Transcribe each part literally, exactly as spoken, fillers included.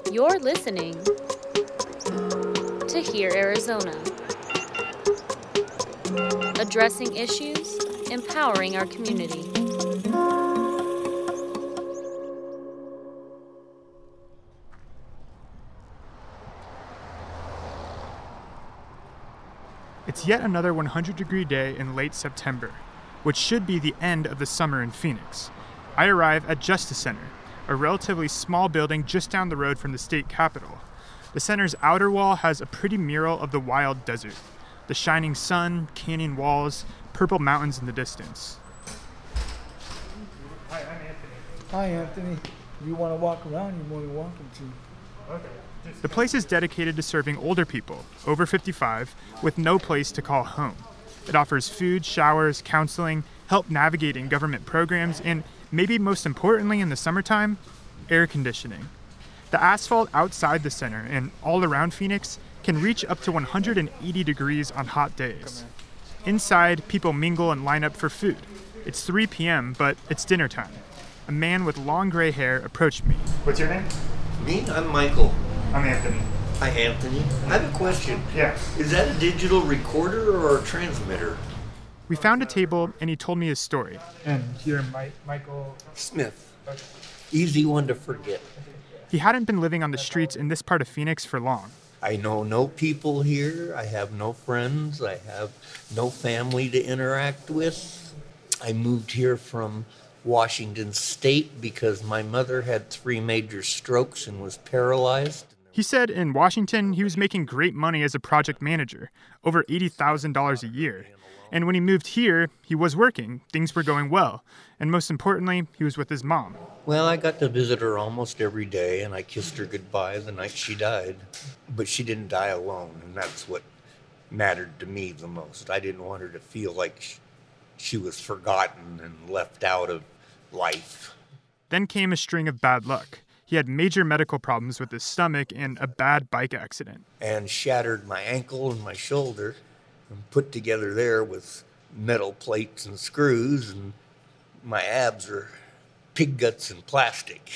You're listening to Hear Arizona. Addressing issues, empowering our community. It's yet another one hundred degree day in late September, which should be the end of the summer in Phoenix. I arrive at Justice Center, a relatively small building just down the road from the state capitol. The center's outer wall has a pretty mural of the wild desert, the shining sun, canyon walls, purple mountains in the distance. Hi, I'm Anthony. Hi, Anthony. If you want to walk around, you're more than welcome to. Okay. The place is dedicated to serving older people, over fifty-five, with no place to call home. It offers food, showers, counseling, help navigating government programs, and maybe most importantly in the summertime, air conditioning. The asphalt outside the center and all around Phoenix can reach up to one hundred eighty degrees on hot days. Inside, people mingle and line up for food. It's three p.m., but it's dinner time. A man with long gray hair approached me. What's your name? Me? I'm Michael. I'm Anthony. Hi, Anthony. I have a question. Yeah. Is that a digital recorder or a transmitter? We found a table, and he told me his story. And here, Mike, Michael Smith. Okay. Easy one to forget. He hadn't been living on the streets in this part of Phoenix for long. I know no people here. I have no friends. I have no family to interact with. I moved here from Washington State because my mother had three major strokes and was paralyzed. He said in Washington, he was making great money as a project manager, over eighty thousand dollars a year. And when he moved here, he was working. Things were going well. And most importantly, he was with his mom. Well, I got to visit her almost every day, and I kissed her goodbye the night she died. But she didn't die alone, and that's what mattered to me the most. I didn't want her to feel like she, she was forgotten and left out of life. Then came a string of bad luck. He had major medical problems with his stomach and a bad bike accident. And shattered my ankle and my shoulder and put together there with metal plates and screws, and my abs are pig guts and plastic.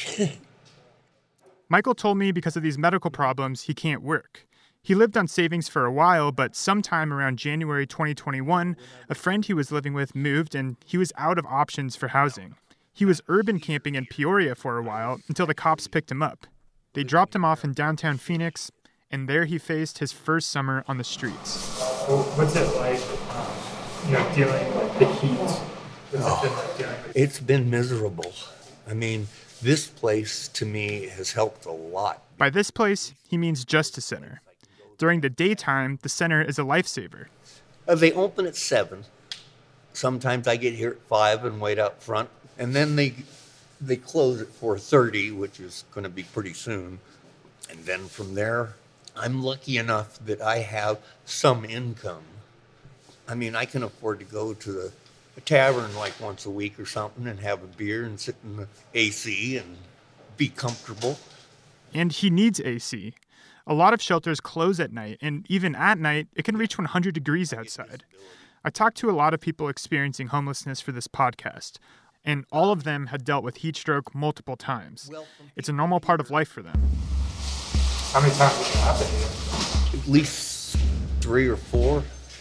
Michael told me because of these medical problems, he can't work. He lived on savings for a while, but sometime around January twenty twenty-one, a friend he was living with moved and he was out of options for housing. He was urban camping in Peoria for a while until the cops picked him up. They dropped him off in downtown Phoenix, and there he faced his first summer on the streets. Well, what's it like, um, you know, dealing with the heat? What's Oh, it been like dealing with it's been miserable. I mean, this place to me has helped a lot. By this place, he means Justice Center. During the daytime, the center is a lifesaver. Uh, they open at seven. Sometimes I get here at five and wait out front. And then they they close at four thirty, which is going to be pretty soon. And then from there, I'm lucky enough that I have some income. I mean, I can afford to go to the a tavern like once a week or something and have a beer and sit in the A C and be comfortable. And he needs A C. A lot of shelters close at night, and even at night, it can reach one hundred degrees outside. I talked to a lot of people experiencing homelessness for this podcast, and all of them had dealt with heat stroke multiple times. It's a normal part of life for them. How many times did it happen to you? At least three or four.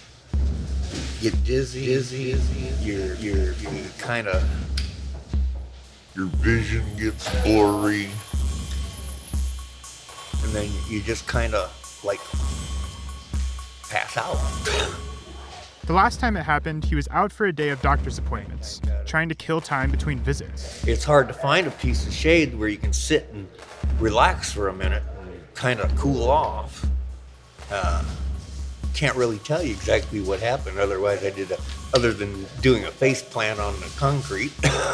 Get dizzy, dizzy, you're, you're, you kind of, your vision gets blurry. And then you just kind of, like, pass out. The last time it happened, he was out for a day of doctor's appointments, trying to kill time between visits. It's hard to find a piece of shade where you can sit and relax for a minute and kind of cool off. Uh, can't really tell you exactly what happened. Otherwise, I did a, other than doing a face plant on the concrete.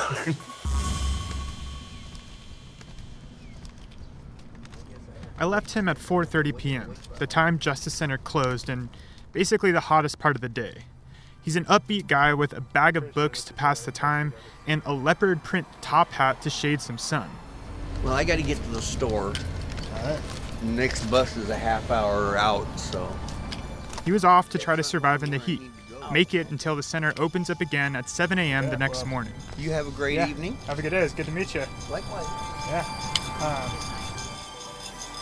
I left him at four thirty p.m., the time Justice Center closed and basically the hottest part of the day. He's an upbeat guy with a bag of books to pass the time and a leopard print top hat to shade some sun. Well, I got to get to the store. Uh, next bus is a half hour out, so. He was off to try to survive in the heat, make it until the center opens up again at seven a.m. the next morning. You have a great yeah. evening. Have a good day. It's good to meet you. Likewise. Yeah. Um,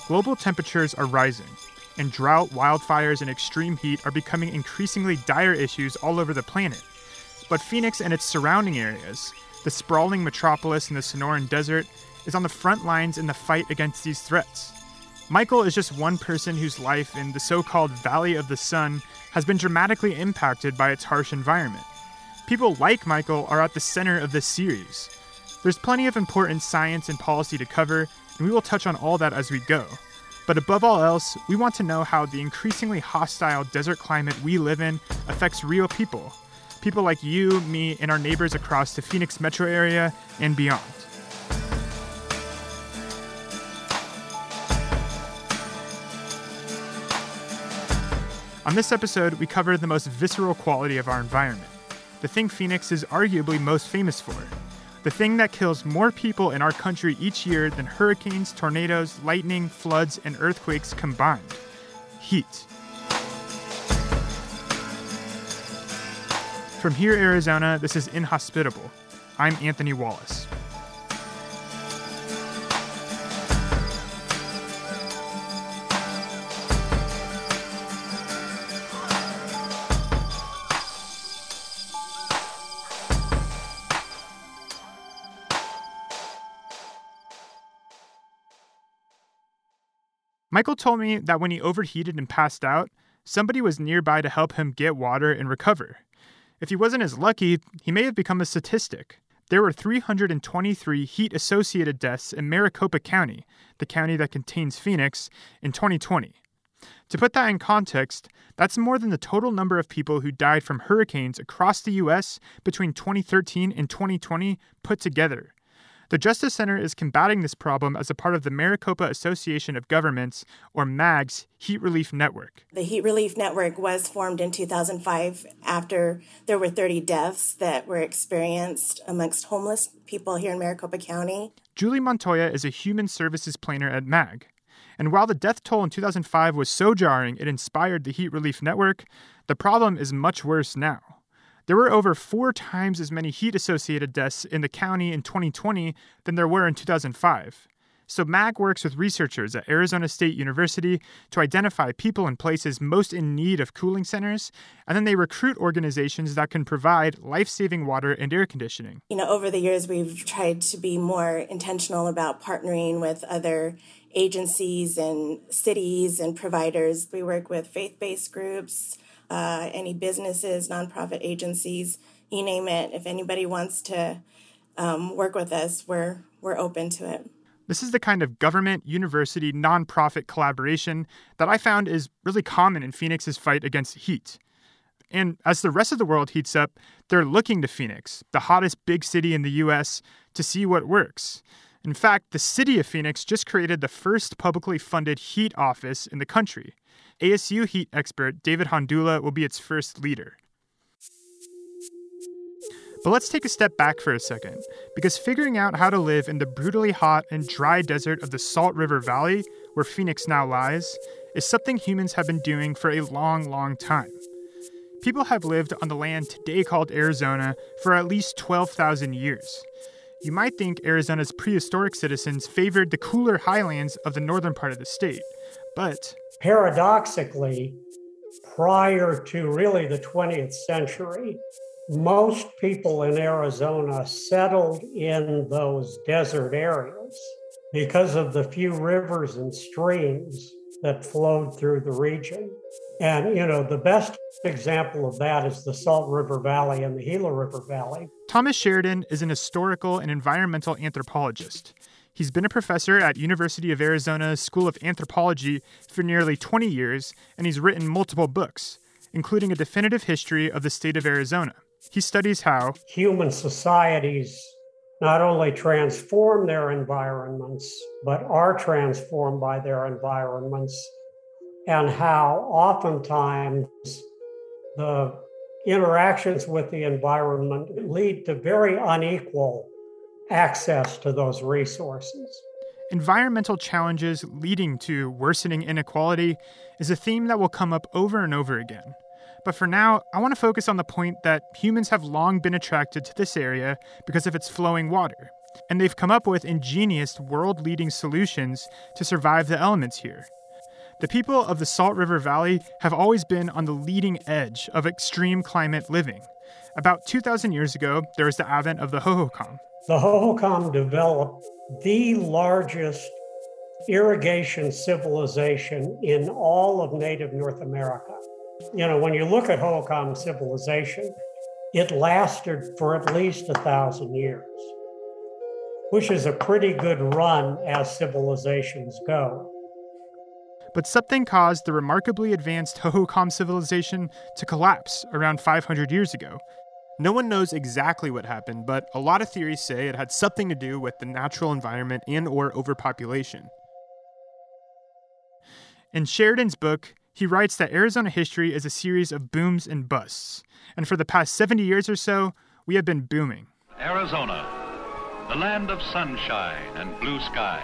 global temperatures are rising, and drought, wildfires, and extreme heat are becoming increasingly dire issues all over the planet. But Phoenix and its surrounding areas, the sprawling metropolis in the Sonoran Desert, is on the front lines in the fight against these threats. Michael is just one person whose life in the so-called Valley of the Sun has been dramatically impacted by its harsh environment. People like Michael are at the center of this series. There's plenty of important science and policy to cover, and we will touch on all that as we go. But above all else, we want to know how the increasingly hostile desert climate we live in affects real people. People like you, me, and our neighbors across the Phoenix metro area and beyond. On this episode, we cover the most visceral quality of our environment, the thing Phoenix is arguably most famous for, the thing that kills more people in our country each year than hurricanes, tornadoes, lightning, floods, and earthquakes combined: heat. From here, Arizona, this is Inhospitable. I'm Anthony Wallace. Michael told me that when he overheated and passed out, somebody was nearby to help him get water and recover. If he wasn't as lucky, he may have become a statistic. There were three hundred twenty-three heat-associated deaths in Maricopa County, the county that contains Phoenix, in twenty twenty. To put that in context, that's more than the total number of people who died from hurricanes across the U S between twenty thirteen and twenty twenty put together. The Justice Center is combating this problem as a part of the Maricopa Association of Governments, or MAG's, Heat Relief Network. The Heat Relief Network was formed in two thousand five after there were thirty deaths that were experienced amongst homeless people here in Maricopa County. Julie Montoya is a human services planner at MAG. And while the death toll in two thousand five was so jarring it inspired the Heat Relief Network, the problem is much worse now. There were over four times as many heat-associated deaths in the county in twenty twenty than there were in two thousand five. So MAG works with researchers at Arizona State University to identify people and places most in need of cooling centers, and then they recruit organizations that can provide life-saving water and air conditioning. You know, over the years, we've tried to be more intentional about partnering with other agencies and cities and providers. We work with faith-based groups, Uh, any businesses, nonprofit agencies, you name it. If anybody wants to um, work with us, we're we're open to it. This is the kind of government, university, nonprofit collaboration that I found is really common in Phoenix's fight against heat. And as the rest of the world heats up, they're looking to Phoenix, the hottest big city in the U S, to see what works. In fact, the city of Phoenix just created the first publicly funded heat office in the country. A S U heat expert David Hondula will be its first leader. But let's take a step back for a second, because figuring out how to live in the brutally hot and dry desert of the Salt River Valley, where Phoenix now lies, is something humans have been doing for a long, long time. People have lived on the land today called Arizona for at least twelve thousand years. You might think Arizona's prehistoric citizens favored the cooler highlands of the northern part of the state, but paradoxically, prior to really the twentieth century, most people in Arizona settled in those desert areas because of the few rivers and streams that flowed through the region. And, you know, the best example of that is the Salt River Valley and the Gila River Valley. Thomas Sheridan is an historical and environmental anthropologist. He's been a professor at University of Arizona's School of Anthropology for nearly twenty years, and he's written multiple books, including a definitive history of the state of Arizona. He studies how human societies not only transform their environments, but are transformed by their environments, and how oftentimes the interactions with the environment lead to very unequal access to those resources. Environmental challenges leading to worsening inequality is a theme that will come up over and over again. But for now, I want to focus on the point that humans have long been attracted to this area because of its flowing water. And they've come up with ingenious, world-leading solutions to survive the elements here. The people of the Salt River Valley have always been on the leading edge of extreme climate living. About two thousand years ago, there was the advent of the Hohokam. The Hohokam developed the largest irrigation civilization in all of native North America. You know, when you look at Hohokam civilization, it lasted for at least a thousand years, which is a pretty good run as civilizations go. But something caused the remarkably advanced Hohokam civilization to collapse around five hundred years ago. No one knows exactly what happened, but a lot of theories say it had something to do with the natural environment and or overpopulation. In Sheridan's book, he writes that Arizona history is a series of booms and busts, and for the past seventy years or so, we have been booming. Arizona, the land of sunshine and blue skies.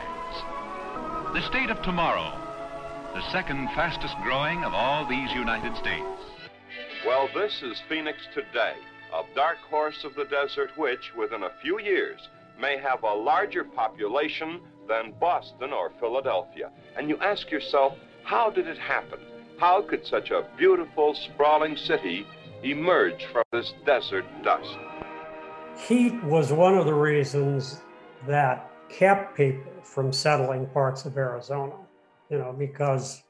The state of tomorrow, the second fastest growing of all these United States. Well, this is Phoenix today, a dark horse of the desert which, within a few years, may have a larger population than Boston or Philadelphia. And you ask yourself, how did it happen? How could such a beautiful, sprawling city emerge from this desert dust? Heat was one of the reasons that kept people from settling parts of Arizona, you know, because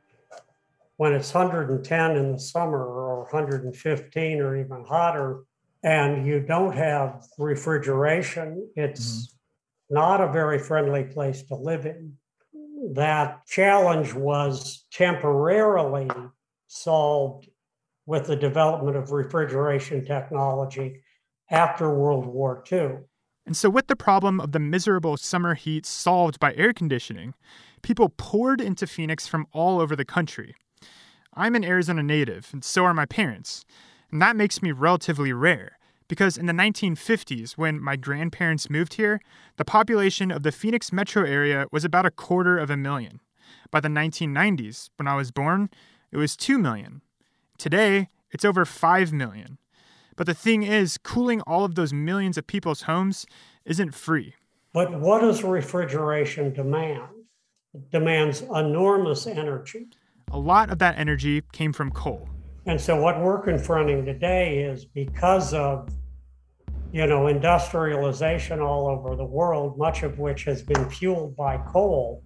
when it's one hundred ten in the summer or one hundred fifteen or even hotter, and you don't have refrigeration, it's mm-hmm. not a very friendly place to live in. That challenge was temporarily solved with the development of refrigeration technology after World War Two. And so with the problem of the miserable summer heat solved by air conditioning, people poured into Phoenix from all over the country. I'm an Arizona native, and so are my parents. And that makes me relatively rare, because in the nineteen fifties, when my grandparents moved here, the population of the Phoenix metro area was about a quarter of a million. By the nineteen nineties, when I was born, it was two million. Today, it's over five million. But the thing is, cooling all of those millions of people's homes isn't free. But what does refrigeration demand? It demands enormous energy. A lot of that energy came from coal. And so what we're confronting today is because of, you know, industrialization all over the world, much of which has been fueled by coal,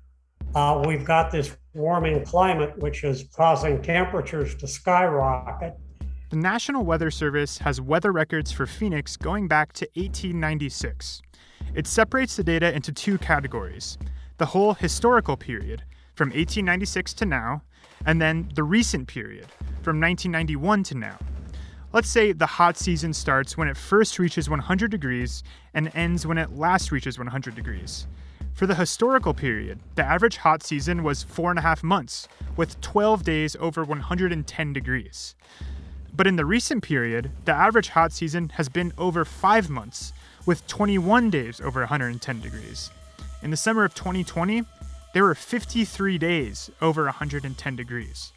uh, we've got this warming climate, which is causing temperatures to skyrocket. The National Weather Service has weather records for Phoenix going back to eighteen ninety-six. It separates the data into two categories: the whole historical period, from eighteen ninety-six to now, and then the recent period, from nineteen ninety-one to now. Let's say the hot season starts when it first reaches one hundred degrees and ends when it last reaches one hundred degrees. For the historical period, the average hot season was four and a half months, with twelve days over one hundred ten degrees. But in the recent period, the average hot season has been over five months, with twenty-one days over one hundred ten degrees. In the summer of twenty twenty, there were fifty-three days over one hundred ten degrees.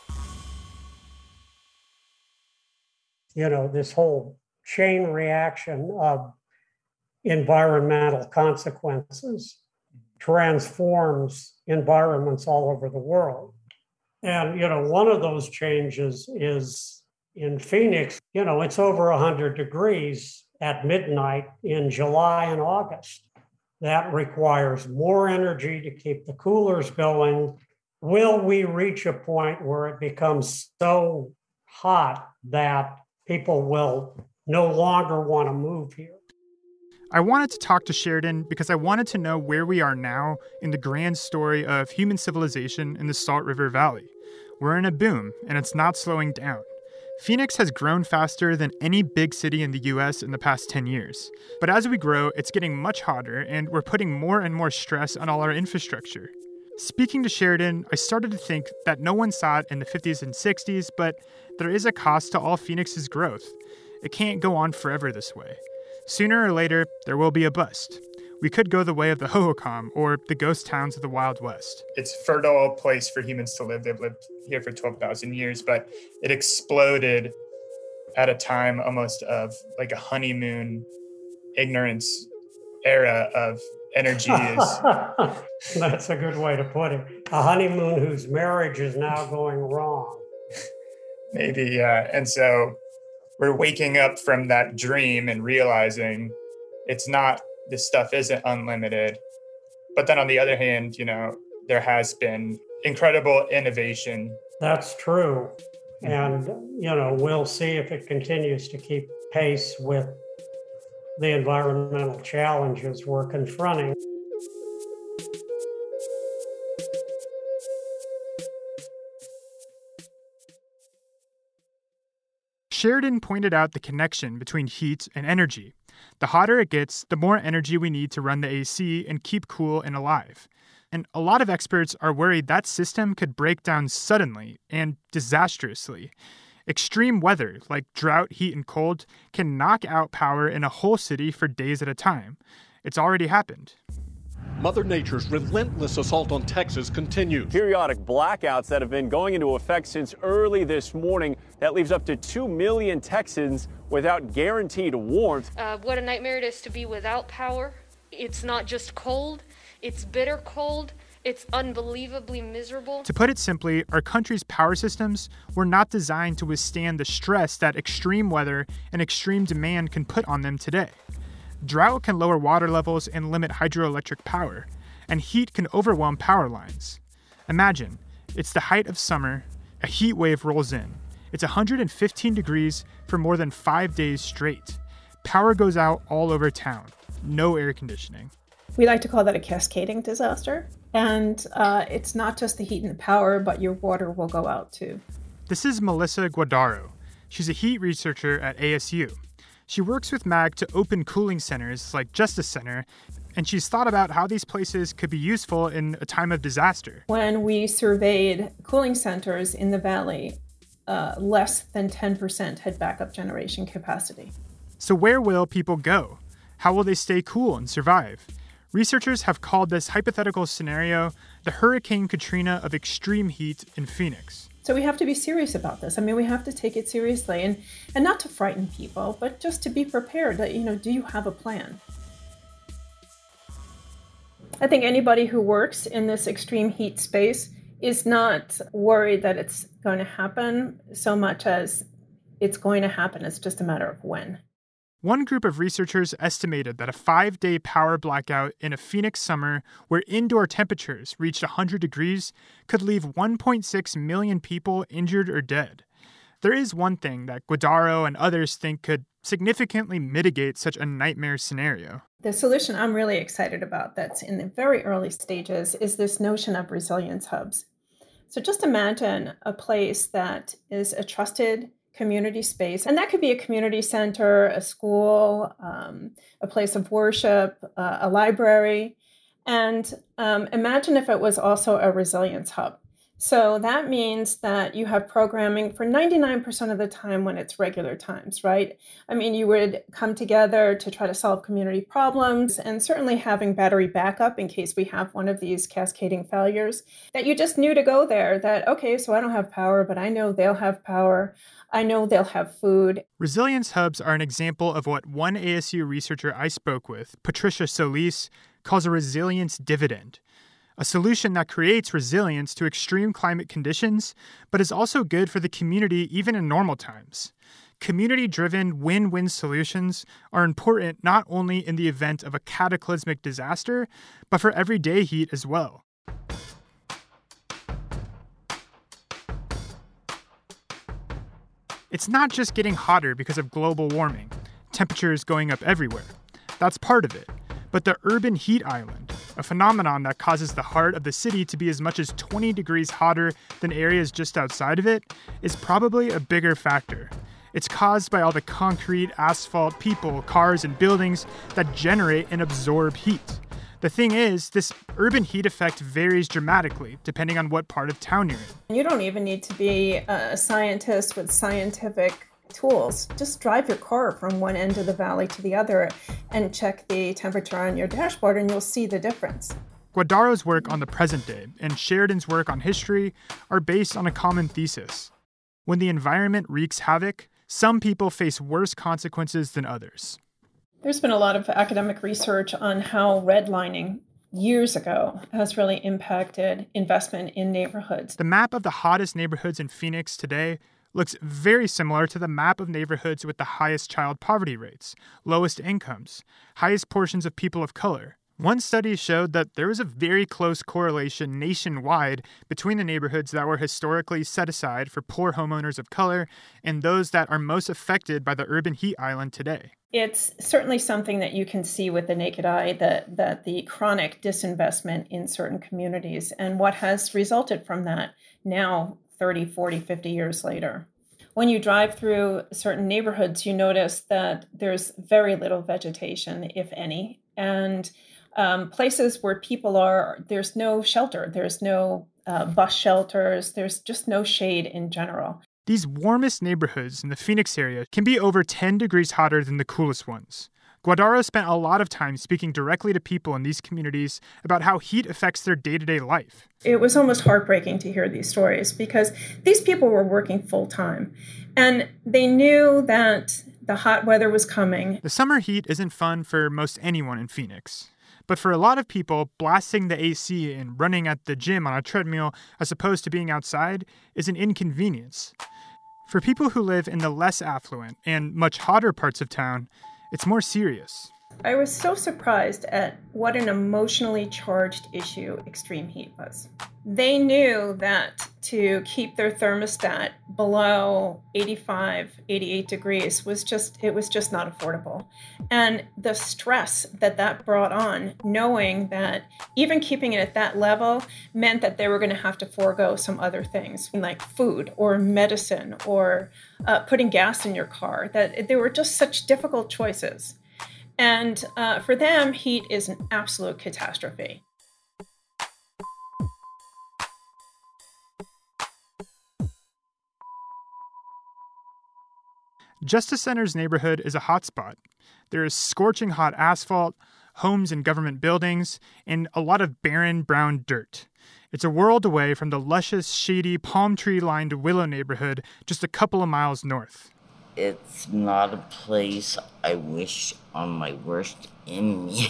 You know, this whole chain reaction of environmental consequences transforms environments all over the world. And, you know, one of those changes is in Phoenix, you know, it's over one hundred degrees at midnight in July and August. That requires more energy to keep the coolers going. Will we reach a point where it becomes so hot that people will no longer want to move here? I wanted to talk to Sheridan because I wanted to know where we are now in the grand story of human civilization in the Salt River Valley. We're in a boom, and it's not slowing down. Phoenix has grown faster than any big city in the U S in the past ten years. But as we grow, it's getting much hotter, and we're putting more and more stress on all our infrastructure. Speaking to Sheridan, I started to think that no one saw it in the fifties and sixties, but there is a cost to all Phoenix's growth. It can't go on forever this way. Sooner or later, there will be a bust. We could go the way of the Hohokam or the ghost towns of the Wild West. It's a fertile place for humans to live. They've lived here for twelve thousand years, but it exploded at a time almost of like a honeymoon ignorance era of energy is. That's a good way to put it. A honeymoon whose marriage is now going wrong. Maybe, yeah. And so we're waking up from that dream and realizing it's not, this stuff isn't unlimited. But then on the other hand, you know, there has been incredible innovation. That's true. And, you know, we'll see if it continues to keep pace with the environmental challenges we're confronting. Sheridan pointed out the connection between heat and energy. The hotter it gets, the more energy we need to run the A C and keep cool and alive. And a lot of experts are worried that system could break down suddenly and disastrously. Extreme weather, like drought, heat, and cold, can knock out power in a whole city for days at a time. It's already happened. Mother Nature's relentless assault on Texas continues. Periodic blackouts that have been going into effect since early this morning. That leaves up to two million Texans without guaranteed warmth. Uh, what a nightmare it is to be without power. It's not just cold, it's bitter cold. It's unbelievably miserable. To put it simply, our country's power systems were not designed to withstand the stress that extreme weather and extreme demand can put on them today. Drought can lower water levels and limit hydroelectric power, and heat can overwhelm power lines. Imagine, it's the height of summer, a heat wave rolls in. It's one hundred fifteen degrees for more than five days straight. Power goes out all over town. No air conditioning. We like to call that a cascading disaster. And uh, it's not just the heat and the power, but your water will go out too. This is Melissa Guadaro. She's a heat researcher at A S U. She works with MAG to open cooling centers like Justice Center, and she's thought about how these places could be useful in a time of disaster. When we surveyed cooling centers in the valley, uh, less than ten percent had backup generation capacity. So where will people go? How will they stay cool and survive? Researchers have called this hypothetical scenario the Hurricane Katrina of extreme heat in Phoenix. So we have to be serious about this. I mean, we have to take it seriously, and, and not to frighten people, but just to be prepared that, you know, do you have a plan? I think anybody who works in this extreme heat space is not worried that it's going to happen so much as it's going to happen. It's just a matter of when. One group of researchers estimated that a five-day power blackout in a Phoenix summer where indoor temperatures reached one hundred degrees could leave one point six million people injured or dead. There is one thing that Guadaro and others think could significantly mitigate such a nightmare scenario. The solution I'm really excited about that's in the very early stages is this notion of resilience hubs. So just imagine a place that is a trusted community space. And that could be a community center, a school, um, a place of worship, uh, a library. And um, imagine if it was also a resilience hub. So that means that you have programming for ninety-nine percent of the time when it's regular times, right? I mean, you would come together to try to solve community problems, and certainly having battery backup in case we have one of these cascading failures, that you just knew to go there, that, okay, so I don't have power, but I know they'll have power. I know they'll have food. Resilience hubs are an example of what one A S U researcher I spoke with, Patricia Solis, calls a resilience dividend. A solution that creates resilience to extreme climate conditions, but is also good for the community even in normal times. Community-driven win-win solutions are important not only in the event of a cataclysmic disaster, but for everyday heat as well. It's not just getting hotter because of global warming, temperatures going up everywhere. That's part of it. But the urban heat island, a phenomenon that causes the heart of the city to be as much as twenty degrees hotter than areas just outside of it, is probably a bigger factor. It's caused by all the concrete, asphalt, people, cars, and buildings that generate and absorb heat. The thing is, this urban heat effect varies dramatically depending on what part of town you're in. You don't even need to be a scientist with scientific tools. Just drive your car from one end of the valley to the other and check the temperature on your dashboard and you'll see the difference. Guadaro's work on the present day and Sheridan's work on history are based on a common thesis. When the environment wreaks havoc, some people face worse consequences than others. There's been a lot of academic research on how redlining years ago has really impacted investment in neighborhoods. The map of the hottest neighborhoods in Phoenix today looks very similar to the map of neighborhoods with the highest child poverty rates, lowest incomes, highest portions of people of color. One study showed that there was a very close correlation nationwide between the neighborhoods that were historically set aside for poor homeowners of color and those that are most affected by the urban heat island today. It's certainly something that you can see with the naked eye, that, that the chronic disinvestment in certain communities and what has resulted from that now thirty, forty, fifty years later. When you drive through certain neighborhoods, you notice that there's very little vegetation, if any, and um, places where people are, there's no shelter, there's no uh, bus shelters, there's just no shade in general. These warmest neighborhoods in the Phoenix area can be over ten degrees hotter than the coolest ones. Guadaro spent a lot of time speaking directly to people in these communities about how heat affects their day-to-day life. It was almost heartbreaking to hear these stories because these people were working full-time and they knew that the hot weather was coming. The summer heat isn't fun for most anyone in Phoenix. But for a lot of people, blasting the A C and running at the gym on a treadmill as opposed to being outside is an inconvenience. For people who live in the less affluent and much hotter parts of town, it's more serious. I was so surprised at what an emotionally charged issue extreme heat was. They knew that to keep their thermostat below eighty-five, eighty-eight degrees was just, it was just not affordable. And the stress that that brought on, knowing that even keeping it at that level meant that they were going to have to forego some other things like food or medicine or uh, putting gas in your car, that they were just such difficult choices. And uh, for them, heat is an absolute catastrophe. Justice Center's neighborhood is a hotspot. There is scorching hot asphalt, homes and government buildings, and a lot of barren brown dirt. It's a world away from the luscious, shady, palm tree-lined Willow neighborhood just a couple of miles north. It's not a place I wish on my worst enemy.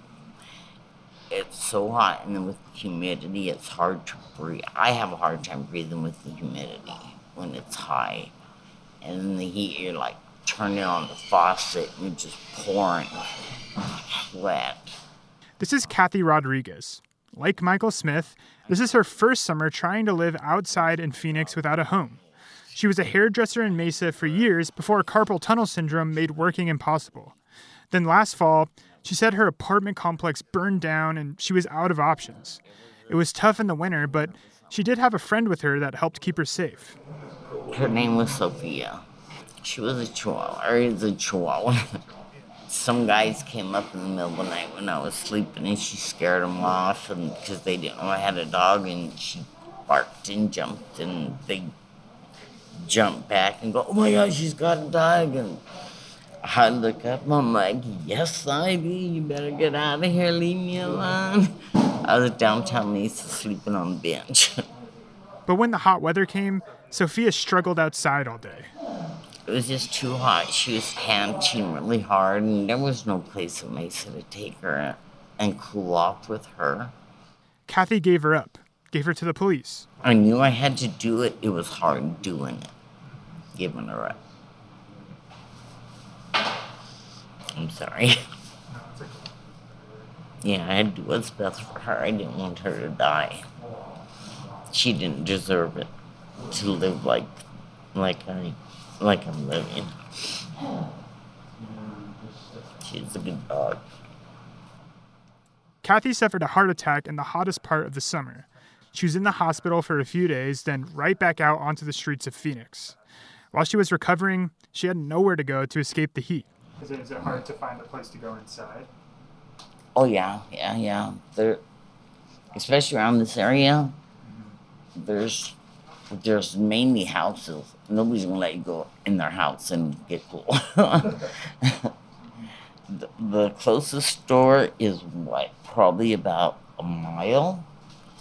It's so hot, and then with the humidity, it's hard to breathe. I have a hard time breathing with the humidity when it's high. And in the heat, you're like turning on the faucet and you're just pouring sweat. This is Kathy Rodriguez. Like Michael Smith, this is her first summer trying to live outside in Phoenix without a home. She was a hairdresser in Mesa for years before carpal tunnel syndrome made working impossible. Then last fall, she said her apartment complex burned down and she was out of options. It was tough in the winter, but she did have a friend with her that helped keep her safe. Her name was Sophia. She was a chihuahua, or is a chihuahua. Some guys came up in the middle of the night when I was sleeping and she scared them off and because they didn't know I had a dog, and she barked and jumped and they jumped back and go, "Oh my God, she's got a dog." And I look up and I'm like, "Yes, I do. You better get out of here. Leave me alone." I was downtown Mesa sleeping on the bench. But when the hot weather came, Sophia struggled outside all day. It was just too hot. She was panting really hard, and there was no place in Mesa to take her and cool off with her. Kathy gave her up, gave her to the police. I knew I had to do it. It was hard doing it, giving her up. I'm sorry. Yeah, I had to do what's best for her. I didn't want her to die. She didn't deserve it to live like, like I, like I'm living. She's a good dog. Kathy suffered a heart attack in the hottest part of the summer. She was in the hospital for a few days, then right back out onto the streets of Phoenix. While she was recovering, she had nowhere to go to escape the heat. Is it, is it hard to find a place to go inside? Oh yeah, yeah, yeah. There, especially around this area, there's there's mainly houses. Nobody's gonna let you go in their house and get cool. the, the closest store is what, probably about a mile.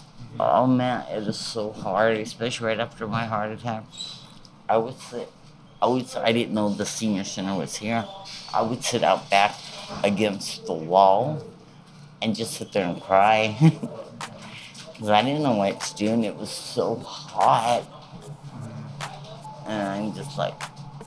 Oh man, it is so hard, especially right after my heart attack. I would sit I would, I didn't know the senior center was here. I would sit out back against the wall and just sit there and cry. Because I didn't know what to do, and it was so hot. And I'm just like,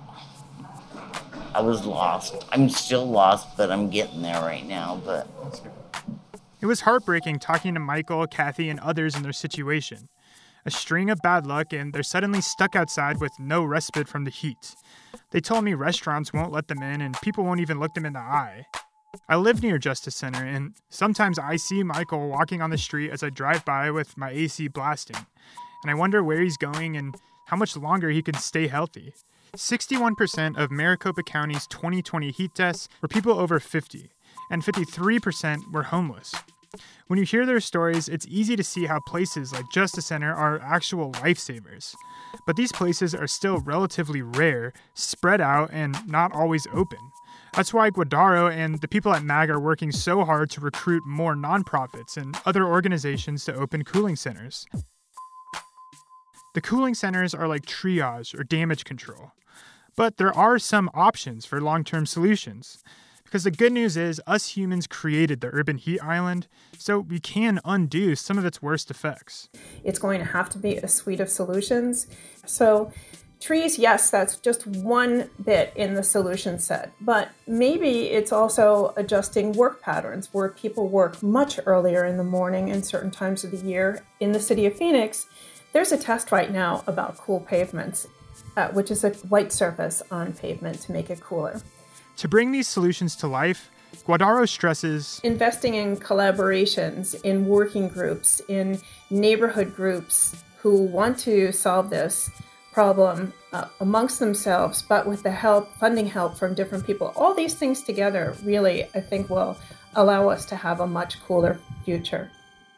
I was lost. I'm still lost, but I'm getting there right now. But it was heartbreaking talking to Michael, Kathy, and others in their situation. A string of bad luck, and they're suddenly stuck outside with no respite from the heat. They told me restaurants won't let them in, and people won't even look them in the eye. I live near Justice Center, and sometimes I see Michael walking on the street as I drive by with my A C blasting. And I wonder where he's going and how much longer he can stay healthy. sixty-one percent of Maricopa County's twenty twenty heat deaths were people over fifty, and fifty-three percent were homeless. When you hear their stories, it's easy to see how places like Justice Center are actual lifesavers. But these places are still relatively rare, spread out, and not always open. That's why Guadaro and the people at M A G are working so hard to recruit more nonprofits and other organizations to open cooling centers. The cooling centers are like triage or damage control. But there are some options for long-term solutions. Because the good news is, us humans created the urban heat island, so we can undo some of its worst effects. It's going to have to be a suite of solutions. So trees, yes, that's just one bit in the solution set. But maybe it's also adjusting work patterns where people work much earlier in the morning in certain times of the year. In the city of Phoenix, there's a test right now about cool pavements, uh, which is a white surface on pavement to make it cooler. To bring these solutions to life, Guadaro stresses investing in collaborations, in working groups, in neighborhood groups who want to solve this problem uh, amongst themselves, but with the help, funding help from different people. All these things together really, I think, will allow us to have a much cooler future.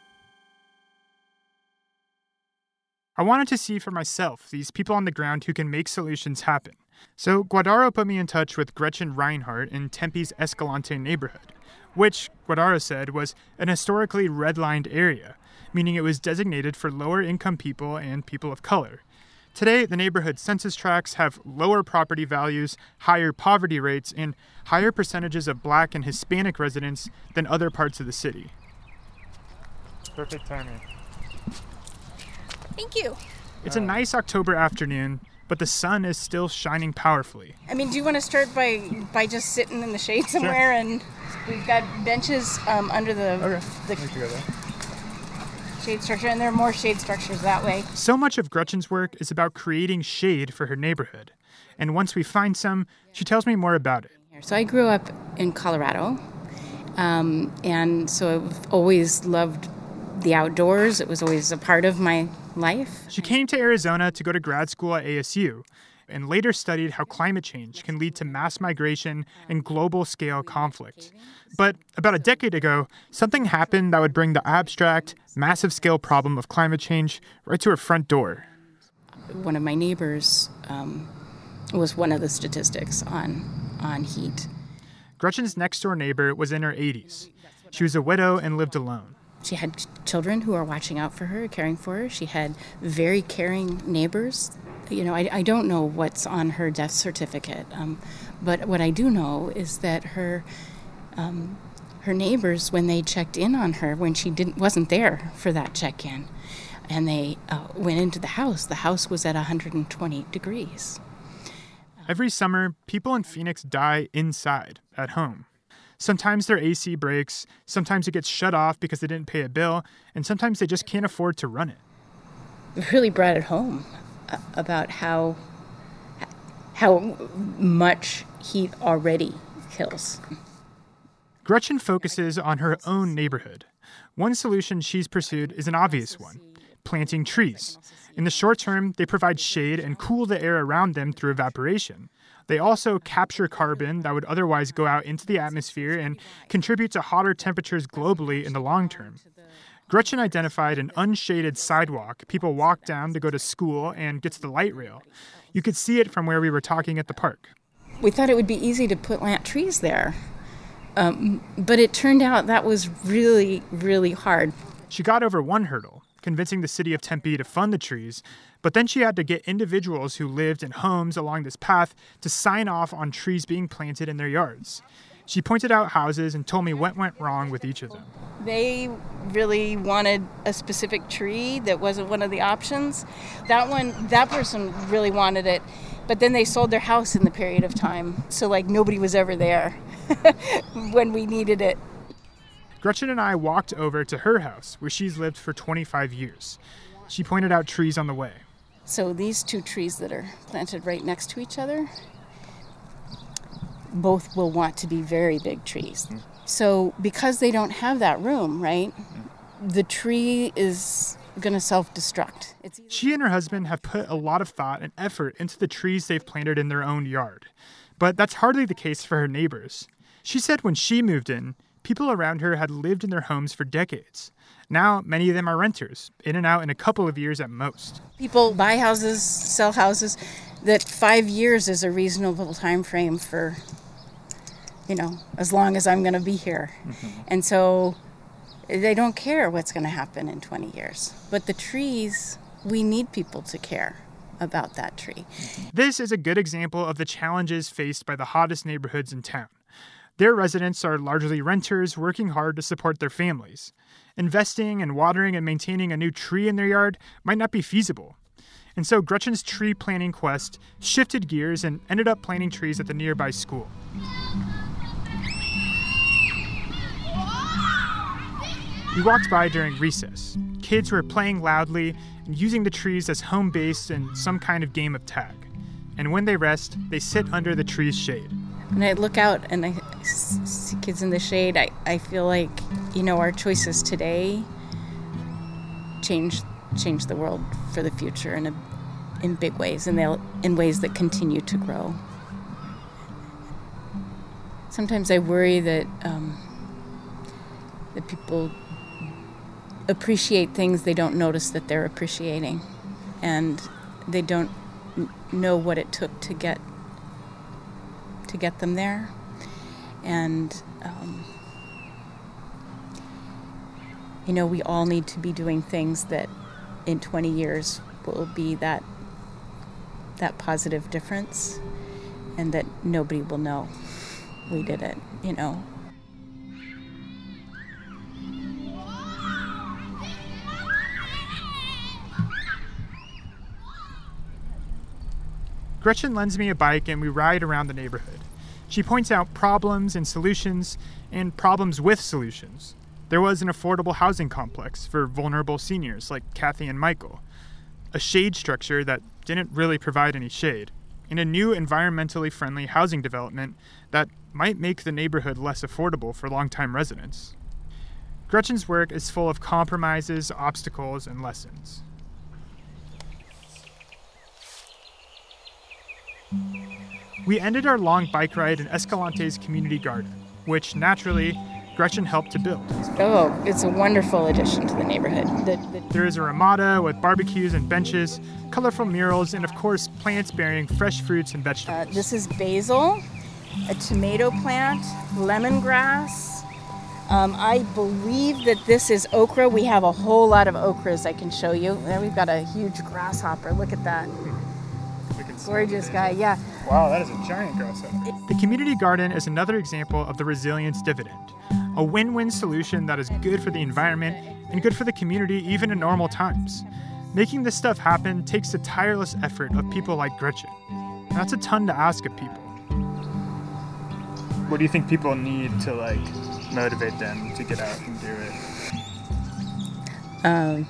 I wanted to see for myself these people on the ground who can make solutions happen. So Guadaro put me in touch with Gretchen Reinhardt in Tempe's Escalante neighborhood, which, Guadaro said, was an historically redlined area, meaning it was designated for lower-income people and people of color. Today, the neighborhood census tracts have lower property values, higher poverty rates, and higher percentages of Black and Hispanic residents than other parts of the city. Perfect timing. Thank you. It's a nice October afternoon, but the sun is still shining powerfully. I mean, do you want to start by by just sitting in the shade somewhere? Sure. And we've got benches um, under the, okay. the shade structure, and there are more shade structures that way. So much of Gretchen's work is about creating shade for her neighborhood. And once we find some, she tells me more about it. So I grew up in Colorado, um, and so I've always loved the outdoors. It was always a part of my life. She came to Arizona to go to grad school at A S U and later studied how climate change can lead to mass migration and global-scale conflict. But about a decade ago, something happened that would bring the abstract, massive-scale problem of climate change right to her front door. One of my neighbors um, was one of the statistics on, on heat. Gretchen's next-door neighbor was in her eighties. She was a widow and lived alone. She had children who were watching out for her, caring for her. She had very caring neighbors. You know, I, I don't know what's on her death certificate, um, but what I do know is that her um, her neighbors, when they checked in on her, when she didn't wasn't there for that check-in, and they uh, went into the house, the house was at one hundred twenty degrees. Every summer, people in Phoenix die inside, at home. Sometimes their A C breaks, sometimes it gets shut off because they didn't pay a bill, and sometimes they just can't afford to run it. It really brought it home uh, about how how much heat already kills. Gretchen focuses on her own neighborhood. One solution she's pursued is an obvious one: planting trees. In the short term, they provide shade and cool the air around them through evaporation. They also capture carbon that would otherwise go out into the atmosphere and contribute to hotter temperatures globally in the long term. Gretchen identified an unshaded sidewalk people walk down to go to school and get to the light rail. You could see it from where we were talking at the park. We thought it would be easy to plant trees there, um, but it turned out that was really, really hard. She got over one hurdle. convincing the city of Tempe to fund the trees, but then she had to get individuals who lived in homes along this path to sign off on trees being planted in their yards. She pointed out houses and told me what went wrong with each of them. They really wanted a specific tree that wasn't one of the options. That one, that person really wanted it, but then they sold their house in the period of time. So like nobody was ever there when we needed it. Gretchen and I walked over to her house where she's lived for twenty-five years. She pointed out trees on the way. So these two trees that are planted right next to each other, both will want to be very big trees. Mm. So because they don't have that room, right, mm. the tree is going to self-destruct. It's either- she and her husband have put a lot of thought and effort into the trees they've planted in their own yard. But that's hardly the case for her neighbors. She said when she moved in, people around her had lived in their homes for decades. Now, many of them are renters, in and out in a couple of years at most. People buy houses, sell houses, that five years is a reasonable time frame for, you know, as long as I'm going to be here. Mm-hmm. And so they don't care what's going to happen in twenty years. But the trees, we need people to care about that tree. This is a good example of the challenges faced by the hottest neighborhoods in town. Their residents are largely renters working hard to support their families. Investing and watering and maintaining a new tree in their yard might not be feasible. And so Gretchen's tree planting quest shifted gears and ended up planting trees at the nearby school. We walked by during recess. Kids were playing loudly and using the trees as home base in some kind of game of tag. And when they rest, they sit under the tree's shade. When I look out and I see kids in the shade, I, I feel like, you know, our choices today change change the world for the future in a, in big ways, and they'll in ways that continue to grow. Sometimes I worry that um, that people appreciate things they don't notice that they're appreciating, and they don't n- know what it took to get to get them there. And um, you know, we all need to be doing things that in twenty years will be that that positive difference, and that nobody will know we did it, you know. Gretchen lends me a bike and we ride around the neighborhood. She points out problems and solutions, and problems with solutions. There was an affordable housing complex for vulnerable seniors like Kathy and Michael, a shade structure that didn't really provide any shade, and a new environmentally friendly housing development that might make the neighborhood less affordable for longtime residents. Gretchen's work is full of compromises, obstacles, and lessons. We ended our long bike ride in Escalante's community garden, which naturally Gretchen helped to build. Oh, it's a wonderful addition to the neighborhood. The, the... There is a ramada with barbecues and benches, colorful murals, and of course plants bearing fresh fruits and vegetables. Uh, this is basil, a tomato plant, lemongrass. Um, I believe that this is okra. We have a whole lot of okras I can show you. There we've got a huge grasshopper. Look at that. Gorgeous guy, yeah. Wow, that is a giant grasshopper. The community garden is another example of the resilience dividend, a win-win solution that is good for the environment and good for the community even in normal times. Making this stuff happen takes the tireless effort of people like Gretchen. And that's a ton to ask of people. What do you think people need to like motivate them to get out and do it? Um.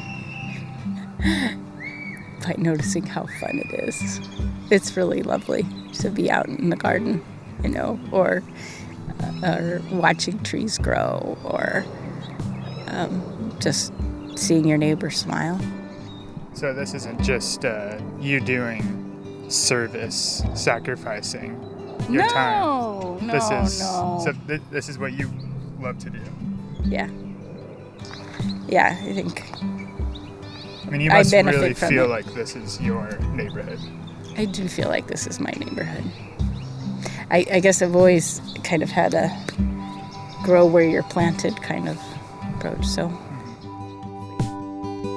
By noticing how fun it is. It's really lovely to be out in the garden, you know, or, uh, or watching trees grow, or um, just seeing your neighbor smile. So this isn't just uh, you doing service, sacrificing your no, time. No, this is, no, So th- this is what you love to do. Yeah. Yeah, I think... I mean, you must really from feel it. like this is your neighborhood. I do feel like this is my neighborhood. I, I guess I've always kind of had a grow where you're planted kind of approach, so.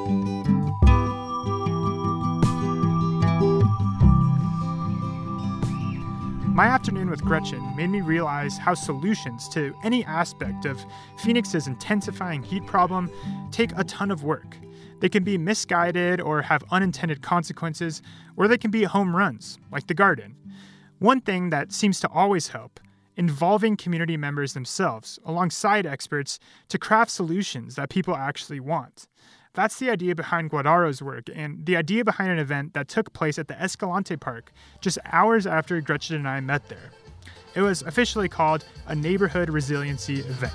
My afternoon with Gretchen made me realize how solutions to any aspect of Phoenix's intensifying heat problem take a ton of work. They can be misguided or have unintended consequences, or they can be home runs, like the garden. One thing that seems to always help: involving community members themselves alongside experts to craft solutions that people actually want. That's the idea behind Guadaro's work and the idea behind an event that took place at the Escalante Park just hours after Gretchen and I met there. It was officially called a Neighborhood Resiliency Event.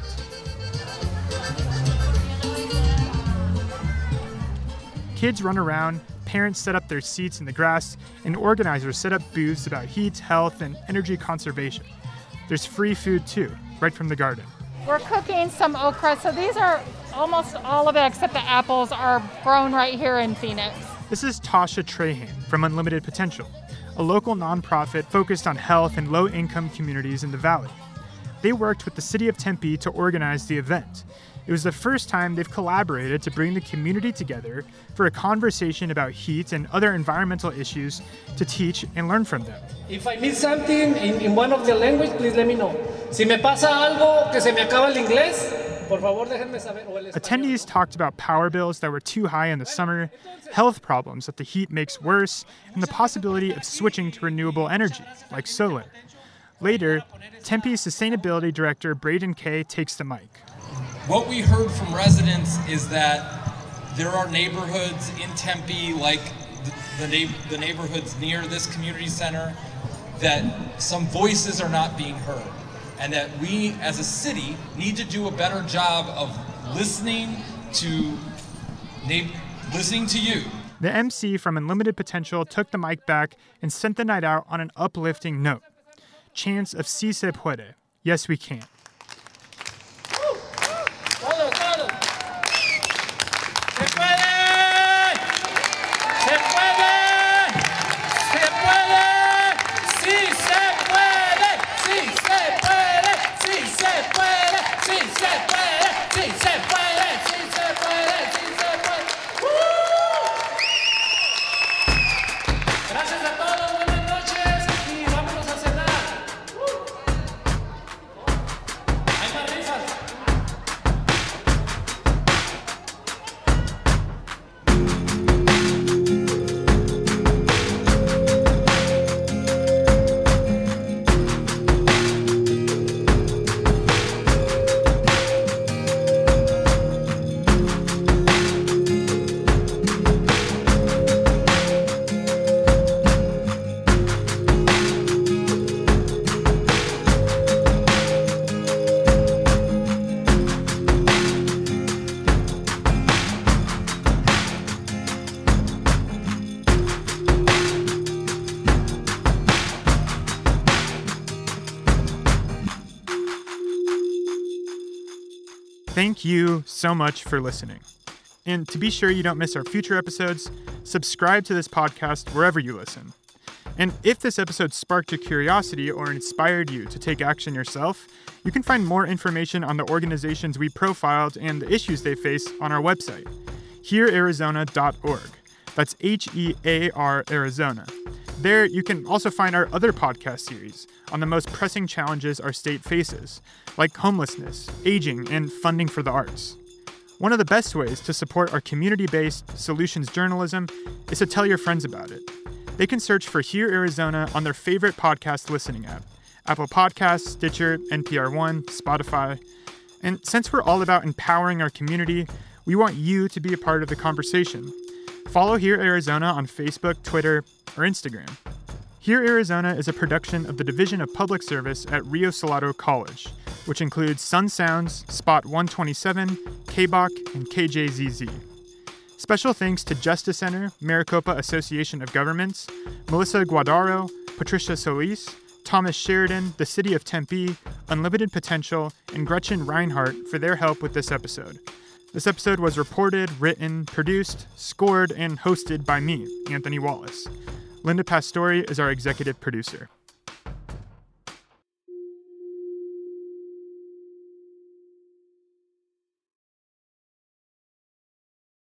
Kids run around, parents set up their seats in the grass, and organizers set up booths about heat, health, and energy conservation. There's free food too, right from the garden. We're cooking some okra, so these are almost all of it except the apples are grown right here in Phoenix. This is Tasha Trahan from Unlimited Potential, a local nonprofit focused on health and low-income communities in the valley. They worked with the city of Tempe to organize the event. It was the first time they've collaborated to bring the community together for a conversation about heat and other environmental issues to teach and learn from them. If I miss something in, in one of the language, please let me know. Si me pasa algo que se me acaba el inglés, por favor déjenme saber. Attendees talked about power bills that were too high in the summer, health problems that the heat makes worse, and the possibility of switching to renewable energy, like solar. Later, Tempe's Sustainability Director Braden Kay takes the mic. What we heard from residents is that there are neighborhoods in Tempe, like the, the, the neighborhoods near this community center, that some voices are not being heard, and that we as a city need to do a better job of listening to listening to you. The M C from Unlimited Potential took the mic back and sent the night out on an uplifting note. Chants of Si se puede, yes we can. Thank you so much for listening. And to be sure you don't miss our future episodes, subscribe to this podcast wherever you listen. And if this episode sparked your curiosity or inspired you to take action yourself, you can find more information on the organizations we profiled and the issues they face on our website, hear arizona dot org. That's H E A R Arizona. There, you can also find our other podcast series on the most pressing challenges our state faces, like homelessness, aging, and funding for the arts. One of the best ways to support our community-based solutions journalism is to tell your friends about it. They can search for Hear Arizona on their favorite podcast listening app, Apple Podcasts, Stitcher, N P R One, Spotify. And since we're all about empowering our community, we want you to be a part of the conversation. Follow Hear Arizona on Facebook, Twitter, or Instagram. Hear Arizona is a production of the Division of Public Service at Rio Salado College, which includes Sun Sounds, Spot one twenty-seven, K B O C, and K J Z Z. Special thanks to Justice Center, Maricopa Association of Governments, Melissa Guadaro, Patricia Solis, Thomas Sheridan, the City of Tempe, Unlimited Potential, and Gretchen Reinhardt for their help with this episode. This episode was reported, written, produced, scored, and hosted by me, Anthony Wallace. Linda Pastore is our executive producer.